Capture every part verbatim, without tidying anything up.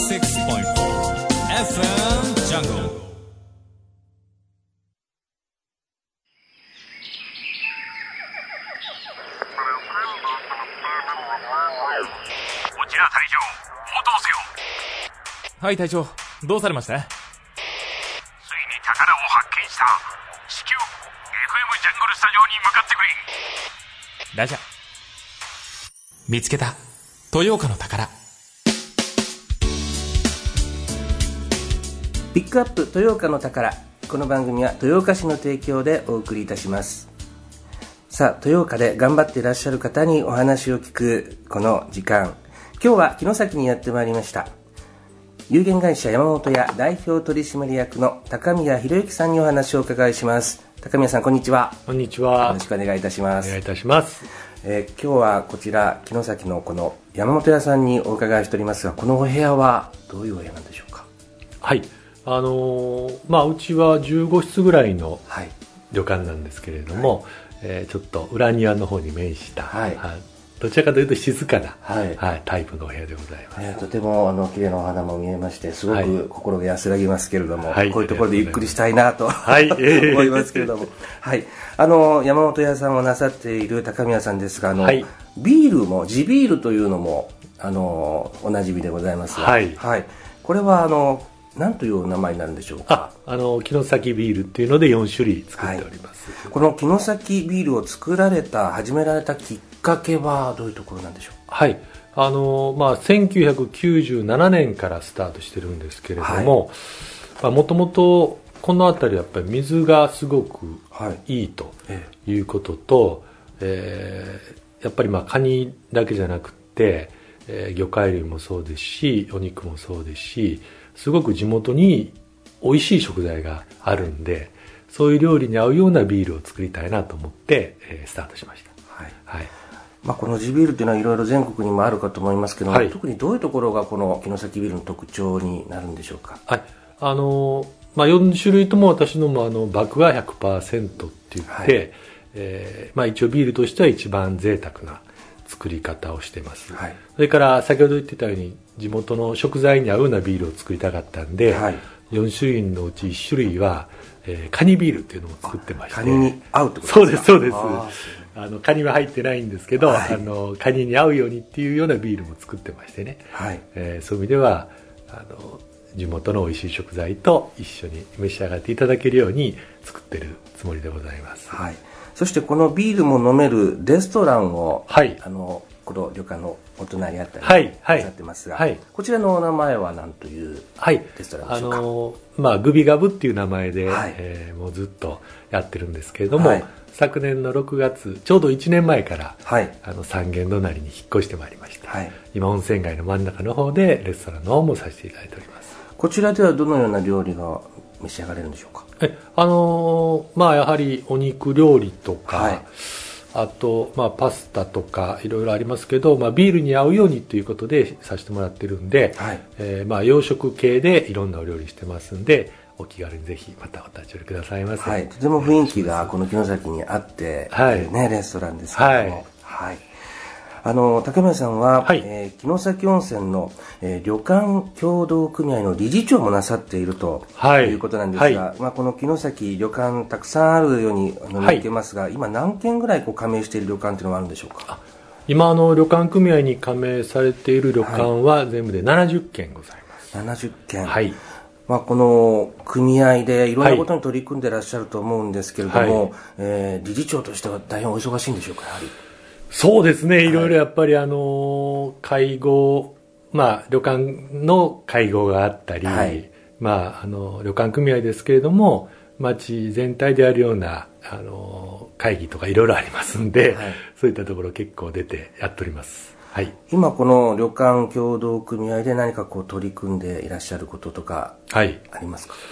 エフエム Jungle。 こちら隊長、応答せよ。 はい隊長、どうされました？ ついに宝を発見した。至急 エフエム ジャングルスタジオに向かってくれ。 ラジャー。見つけた豊岡の宝。 ピックアップ豊岡の宝。この番組は豊岡市の提供でお送りいたします。さあ、豊岡で頑張っていらっしゃる方にお話を聞くこの時間、今日は城崎にやってまいりました。有限会社山本屋代表取締役の高宮博之さんにお話をお伺いします。高宮さん、こんにちは。 こんにちは。 よろしくお願いいたします。 お願いいたします。 えー、今日はこちら城崎のこの山本屋さんにお伺いしておりますが、このお部屋はどういうお部屋なんでしょうか？ はい、あのーまあ、うちはじゅうご室ぐらいの旅館なんですけれども、はい、えー、ちょっと裏庭の方に面した、はい、どちらかというと静かな、はいはい、タイプのお部屋でございます。 えー、とてもあの綺麗なお花も見えまして、すごく心が安らぎますけれども、はい、こういうところでゆっくりしたいなと、はい、思いますけれども、はい、あの山本屋さんをなさっている高宮さんですが、あの、はい、ビールも地ビールというのもあのおなじみでございますが、はいはい、これはあの何というお名前になるんでしょうか？ あ、あの城崎ビールっていうのでよん種類作っております。 はい、この城崎ビールを作られた始められたきっかけはどういうところなんでしょう？ はい、あのまあ、せんきゅうひゃくきゅうじゅうななねんからスタートしてるんですけれども、もともとこの辺りはやっぱり水がすごくいいということと、はい、えー、やっぱりまあカニだけじゃなくて、えー、魚介類もそうですしお肉もそうですし、すごく地元に美味しい食材があるんで、そういう料理に合うようなビールを作りたいなと思って、えー、スタートしました。はいはい、 まあ、この地ビールというのはいろいろ全国にもあるかと思いますけども、はい、特にどういうところがこの城崎ビールの特徴になるんでしょうか？はい、 あのまあ、よん種類とも私のもあの麦芽 ひゃくパーセント って言って、はい、えーまあ、一応ビールとしては一番贅沢な作り方をしています。はい、それから先ほど言ってたように地元の食材に合うようなビールを作りたかったんで、はい、よん種類のうちいち種類は、えー、カニビールっていうのを作ってまして。 カニに合うってことですか？ そうですそうです。あのカニは入ってないんですけど、はい、あのカニに合うようにっていうようなビールも作ってましてね、はい、えー、そういう意味ではあの地元の美味しい食材と一緒に召し上がっていただけるように作ってるつもりでございます。 はい、そしてこのビールも飲めるレストランを、はい、あのこの旅館のお隣にあったりなさってますが、はいはい、こちらのお名前は何というレストランでしょうか？はい、あのまあ、グビガブっていう名前で、はい、えー、もうずっとやってるんですけれども、はい、昨年のろくがつちょうどいちねんまえから、はい、あの三軒隣に引っ越してまいりました。はい、今温泉街の真ん中の方でレストランの方もさせていただいております。 こちらではどのような料理が召し上がれるんでしょうか？ えあのー、まあやはりお肉料理とか、はい、あと、まあ、パスタとかいろいろありますけど、まあ、ビールに合うようにということでさせてもらってるんで、はい、えー、まあ洋食系でいろんなお料理してますんで、お気軽にぜひまたお立ち寄りくださいませ。 はい、とても雰囲気がこの城崎にあって、はいね、レストランですけども、はいはい、あの高宮さんは、はい、えー、城崎温泉の、えー、旅館協同組合の理事長もなさっていると、はい、いうことなんですが、はい、まあ、この城崎旅館たくさんあるように見受けますが、はい、今何軒ぐらいこう加盟している旅館というのはあるんでしょうか？ 今あの旅館組合に加盟されている旅館は全部でななじゅっけんございます。 ななじゅっけん、はい、まあ、この組合でいろんなことに取り組んでいらっしゃると思うんですけれども、はい、えー、理事長としては大変お忙しいんでしょうか？やはりそうですね、いろいろやっぱりあの会合、まあ、旅館の会合があったり、はい、まあ、あの旅館組合ですけれども町全体でやるようなあの会議とかいろいろありますんで、はい、そういったところ結構出てやっております。はい、 今この旅館協同組合で何かこう取り組んでいらっしゃることとかありますか？はい、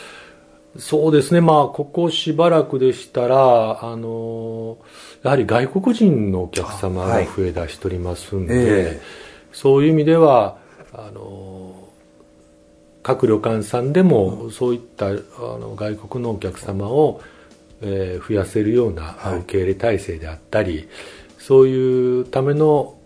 そうですね、まあ、ここしばらくでしたらあのやはり外国人のお客様が増え出しておりますんで、はい、えー、そういう意味ではあの各旅館さんでもそういったあの外国のお客様を、えー、増やせるような受け入れ体制であったり、はい、そういうための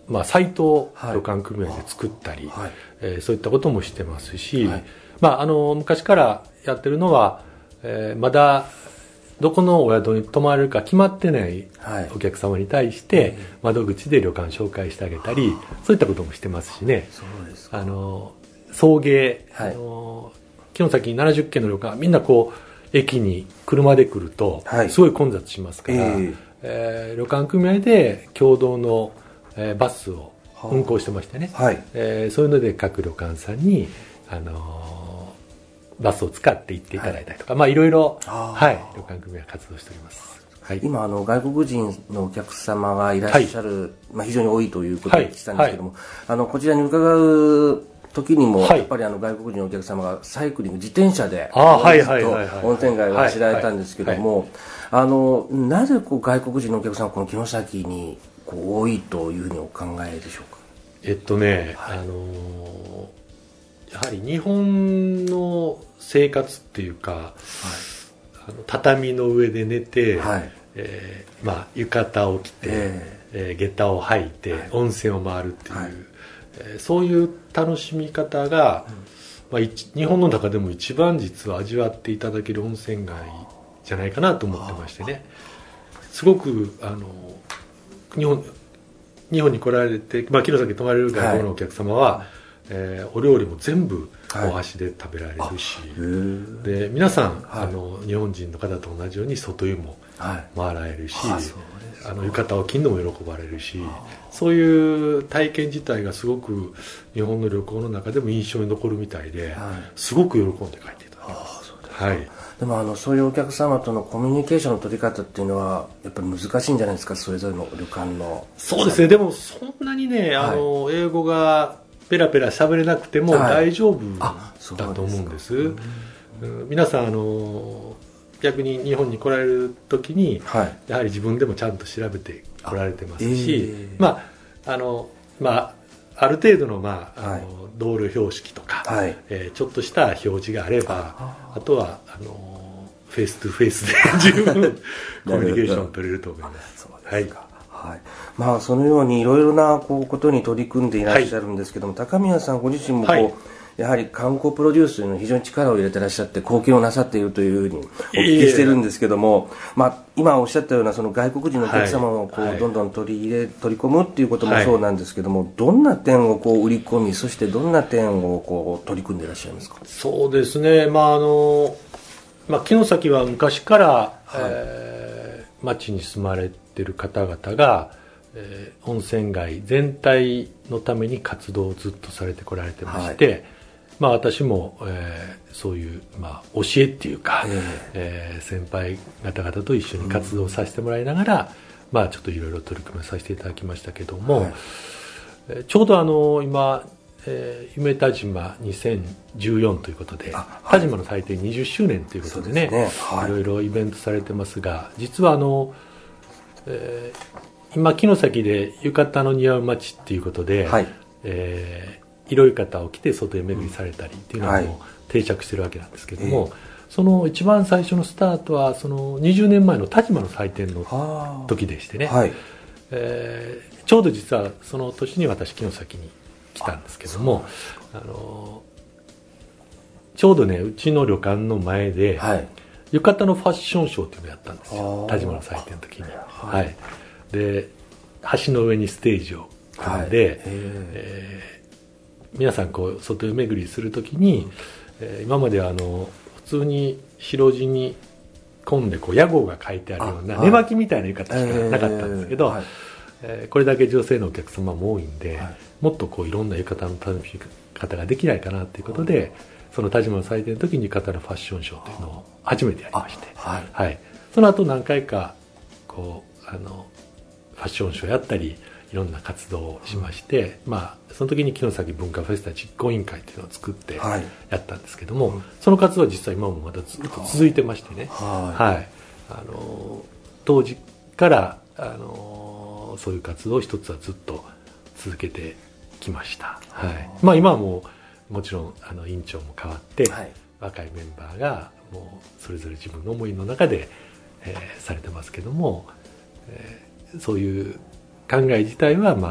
まあ、サイトを旅館組合で作ったり、はいえー、そういったこともしてますし、はいまあ、あの昔からやってるのは、えー、まだどこのお宿に泊まれるか決まってないお客様に対して窓口で旅館紹介してあげたり、はい、そういったこともしてますしね。 そうですか。 あの送迎、 はい、 あの城崎にななじゅっけんの旅館みんなこう駅に車で来るとすごい混雑しますから、はいえーえー、旅館組合で共同の、えー、バスを運行してましてね、はいえー、そういうので各旅館さんに、あのー、バスを使って行っていただいたりとか、はいまあ、いろいろ、はい、旅館組合は活動しております。はい、 今あの外国人のお客様がいらっしゃる、はいまあ、非常に多いということを聞いたんですけども、はいはい、あのこちらに伺う時にも、はい、やっぱりあの外国人のお客様がサイクリング自転車で温泉街を走られたんですけども、あのなぜこう外国人のお客様がこの城崎にこう多いというふうにお考えでしょうか。 えっとね、はい、あのやはり日本の生活っていうか、はい、あの畳の上で寝て、はいえーまあ、浴衣を着て、えーえー、下駄を履いて、はい、温泉を回るっていう、はいえー、そういう楽しみ方が、うんまあ、日本の中でも一番実は味わっていただける温泉街じゃないかなと思ってましてね。すごくあの日本日本に来られて、まあ、城崎泊まれる外国のお客様は、はいえー、お料理も全部お箸で食べられるし、はい、で皆さん、はい、あの日本人の方と同じように外湯も回られるし、はい、あの浴衣を着るのも喜ばれるし、そういう体験自体がすごく日本の旅行の中でも印象に残るみたいで、はい、すごく喜んで帰っていただきます。はい、 でもあのそういうお客様とのコミュニケーションの取り方っていうのはやっぱり難しいんじゃないですか、それぞれの旅館の。 そうですね。でもそんなにね、あの、はい、英語がペラペラ喋れなくても大丈夫だと思うんです。はい、うん、皆さんあの逆に日本に来られる時に、はい、やはり自分でもちゃんと調べて来られてますし、えー、まああのまあある程度の、まあ、あの、はい、道路標識とか、はいえー、ちょっとした表示があれば、あ, あとはあのフェイストゥフェイスで十分コミュニケーション取れると思います。 そうですか。はいはいまあ、そのようにいろいろなこうことに取り組んでいらっしゃるんですけども、はい、高宮さんご自身もこう、はいやはり観光プロデュースに非常に力を入れてらっしゃって貢献をなさっているというふうにお聞きしてるんですけども、まあ、今おっしゃったようなその外国人のお客様をこうどんどん取り入れ取り込むっていうこともそうなんですけども、どんな点をこう売り込み、そしてどんな点をこう取り組んでいらっしゃいますか。 そうですね、まああのまあ、城崎は昔から、はいえー、町に住まれている方々が、えー、温泉街全体のために活動をずっとされてこられてまして、はいまあ、私も、えー、そういう、まあ、教えっていうか、えーえー、先輩方々と一緒に活動させてもらいながら、うんまあ、ちょっといろいろ取り組みさせていただきましたけども、はいえー、ちょうどあの今、えー、夢田島にせんじゅうよんということで、はい、田島の祭典にじゅっしゅうねんということでね、でねはい、いろいろイベントされてますが、実はあの、えー、今城崎で浴衣の似合う街っていうことで、はいえー色浴衣を着て外へ巡りされたりっていうのも定着してるわけなんですけども、はいえー、その一番最初のスタートはそのにじゅうねんまえの田島の祭典の時でしてね、はいえー、ちょうど実はその年に私城崎に来たんですけども、あのちょうどねうちの旅館の前で、はい、浴衣のファッションショーっていうのをやったんですよ、田島の祭典の時に、はいはい、で橋の上にステージを組んで、はいえー皆さんこう外湯巡りするときに、えー、今まではあの普通に白地に込んでこう屋号が書いてあるような寝巻きみたいな浴衣しかなかったんですけど、えーはいえー、これだけ女性のお客様も多いんで、はい、もっとこういろんな浴衣の楽しみ方ができないかなということで、その田島の祭典の時に浴衣のファッションショーというのを初めてやりまして、はいはい、その後何回かこうあのファッションショーやったりいろんな活動をしまして、うん、まあその時に城崎文化フェスタ実行委員会っていうのを作ってやったんですけども、はい、その活動は実は今もまだずっと続いてましてね、はいはい、あの当時からあのそういう活動を一つはずっと続けてきました、はいまあ、今はもうもちろんあの委員長も変わって、はい、若いメンバーがもうそれぞれ自分の思いの中で、えー、されてますけども、えー、そういう考え自体は、まあ、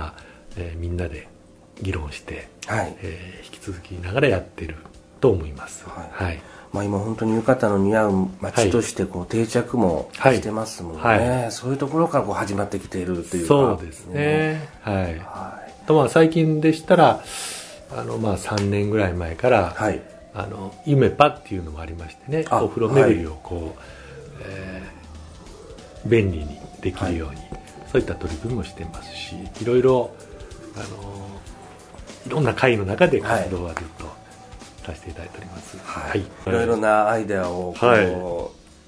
えー、みんなで議論して、 はい、 えー、引き続きながらやってると思います。 はい、 はい、 まあ、今本当に浴衣の似合う街としてこう定着もしてますもんね、はいはい、そういうところからこう始まってきているというか。 そうですね、はい、はい、とまあ最近でしたらあのまあさんねんぐらい前から、はい、あの夢パっていうのもありましてね、お風呂巡りをこう、はい、えー、便利にできるように、はい、そういった取り組みもしてますし、いろいろあのいろんな会の中で活動はずっとさせていただいております、 はいはい、いろいろなアイデアをこう、はい、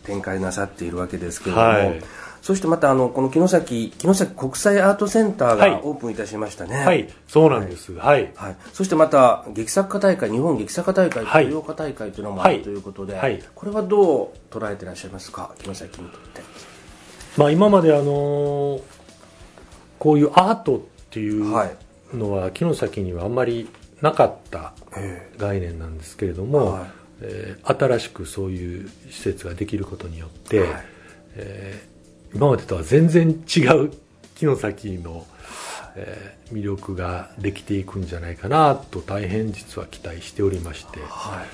展開なさっているわけですけれども、はい、そしてまたあのこの城崎城崎国際アートセンターがオープンいたしましたね。 はい、はい、そうなんです、はいはい、そしてまた劇作家大会、日本劇作家大会、豊岡大会というのもあるということで、はいはい、これはどう捉えていらっしゃいますか、城崎にとって。 まあ、今まであのこういうアートっていうのは城崎にはあんまりなかった概念なんですけれども、はい、えー、新しくそういう施設ができることによって、はい、えー、今までとは全然違う城崎の、えー、魅力ができていくんじゃないかなと大変実は期待しておりまして、はい、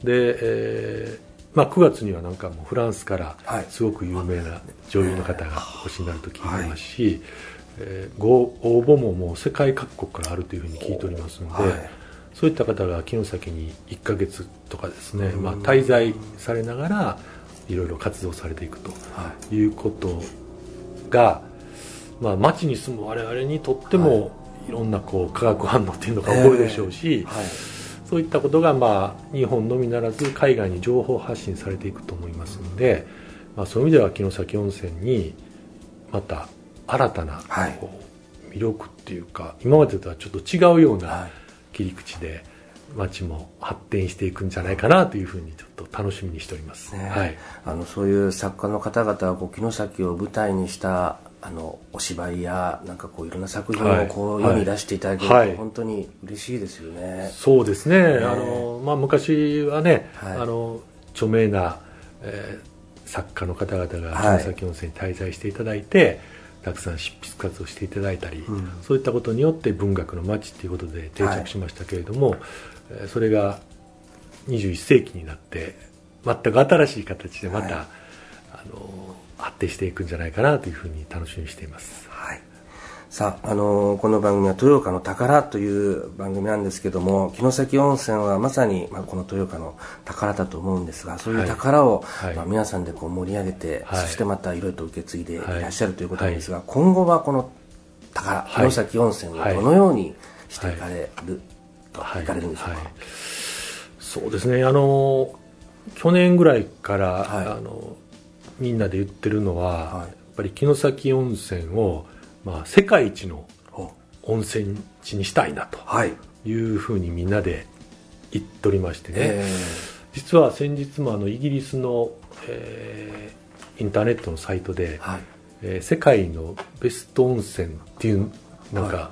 で、えーまあ、くがつにはなんかもうフランスからすごく有名な女優の方がお越しになると聞いてますし、はい、えー、ご応募ももう世界各国からあるというふうに聞いておりますので、はい、そういった方が城崎にいっかげつとかですね、まあ、滞在されながらいろいろ活動されていくということが、まあ、町に住む我々にとってもいろんなこう化学反応っていうのが起こるでしょうし、はいはい、そういったことがまあ日本のみならず海外に情報発信されていくと思いますので、まあ、そういう意味では城崎温泉にまた新たなこう魅力っていうか、今までとはちょっと違うような切り口で街も発展していくんじゃないかなというふうにちょっと楽しみにしております、ね、はい、 あのそういう作家の方々はこう城崎を舞台にしたあのお芝居やなんかこういろんな作品をこう世に出していただけると、はいはい、本当に嬉しいですよね。 そうですね、ね、あのまあ、昔はね、はい、あの著名な、えー、作家の方々が城崎温泉に滞在していただいて、はい、たくさん執筆活動していただいたり、うん、そういったことによって文学の街ということで定着しましたけれども、はい、それがにじゅういっせいきになって全く新しい形でまた、はい、あの発展していくんじゃないかなというふうに楽しみにしています、 はい、さあ、あのこの番組は豊岡の宝という番組なんですけども、城崎温泉はまさに、まあ、この豊岡の宝だと思うんですが、そういう宝を、はい、まあ、皆さんでこう盛り上げて、はい、そしてまたいろいろと受け継いでいらっしゃるということなんですが、はい、今後はこの宝、城崎温泉をどのようにしていかれる、はい、いかれるんでしょうか。はいはい、 そうですね、あの去年ぐらいから、はい、あのみんなで言ってるのは、はい、やっぱり城崎温泉を、まあ、世界一の温泉地にしたいなというふうにみんなで言っておりましてね、実は先日もあのイギリスの、えー、インターネットのサイトで、はい、えー、世界のベスト温泉っていうなんか、はい、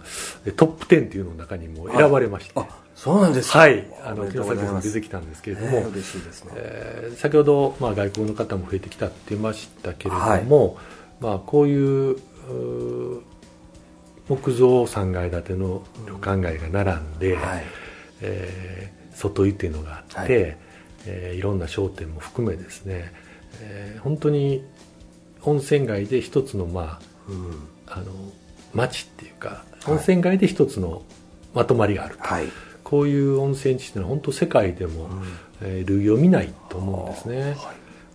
トップじゅうっていうの中にも選ばれまして、 あ、そうなんですか。 はい、あの城崎温泉出てきたんですけれども、えー、嬉しいですね。えー、先ほど、まあ、外国の方も増えてきたって言いましたけれども、はい、まあ、こういう木造さんがい建ての旅館街が並んで、はい、えー、外湯っていうのがあって、はい、えー、いろんな商店も含めですね、えー、本当に温泉街で一つの、まあ、うん、あの町っていうか、温泉街で一つのまとまりがあると、はい、こういう温泉地っていうのは本当世界でも、うん、えー、類を見ないと思うんですね、はい、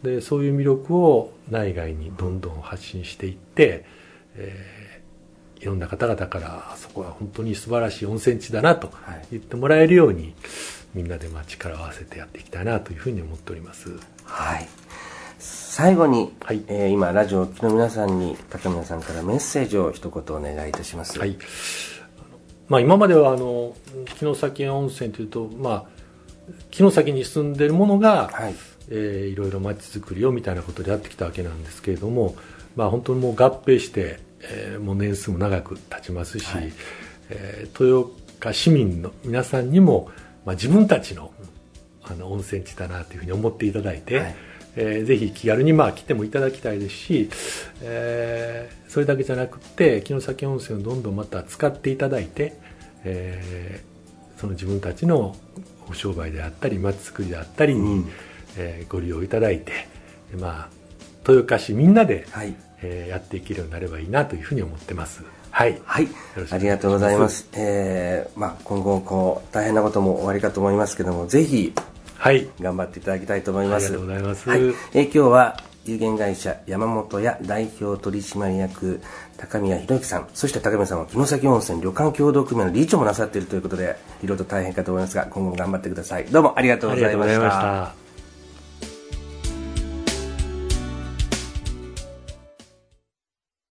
でそういう魅力を内外にどんどん発信していって、えーいろんな方々からあそこは本当に素晴らしい温泉地だなと言ってもらえるように、みんなで力を合わせてやっていきたいなというふうに思っております。 はい、最後に、はい、えー、今ラジオをお聞きの皆さんに高宮さんからメッセージを一言お願いいたします。 はい、まあ、今まではあの城崎温泉というと、まあ、城崎に住んでいるものが、はい、えー、いろいろ街づくりをみたいなことでやってきたわけなんですけれども、まあ、本当にもう合併してえー、もう年数も長く経ちますし、はい、えー、豊岡市民の皆さんにも、まあ、自分たちの、あの温泉地だなというふうに思っていただいて、はい、 えー、ぜひ気軽にまあ来てもいただきたいですし、えー、それだけじゃなくて城崎温泉をどんどんまた使っていただいて、えー、その自分たちのお商売であったり町づくりであったりに、うん、えー、ご利用いただいて、まあ、豊岡市みんなで、はい、えー、やっていけるようになればいいなというふうに思ってます。はい、 はい、ありがとうございます。えーまあ、今後こう大変なことも終わりかと思いますけども、ぜひ頑張っていただきたいと思います。 ありがとうございます。 はい、えー、今日は有限会社山本屋代表取締役高宮博之さん、そして高宮さんは城崎温泉旅館協同組合の理事長もなさっているということで、いろいろと大変かと思いますが、今後も頑張ってください。どうもありがとうございました。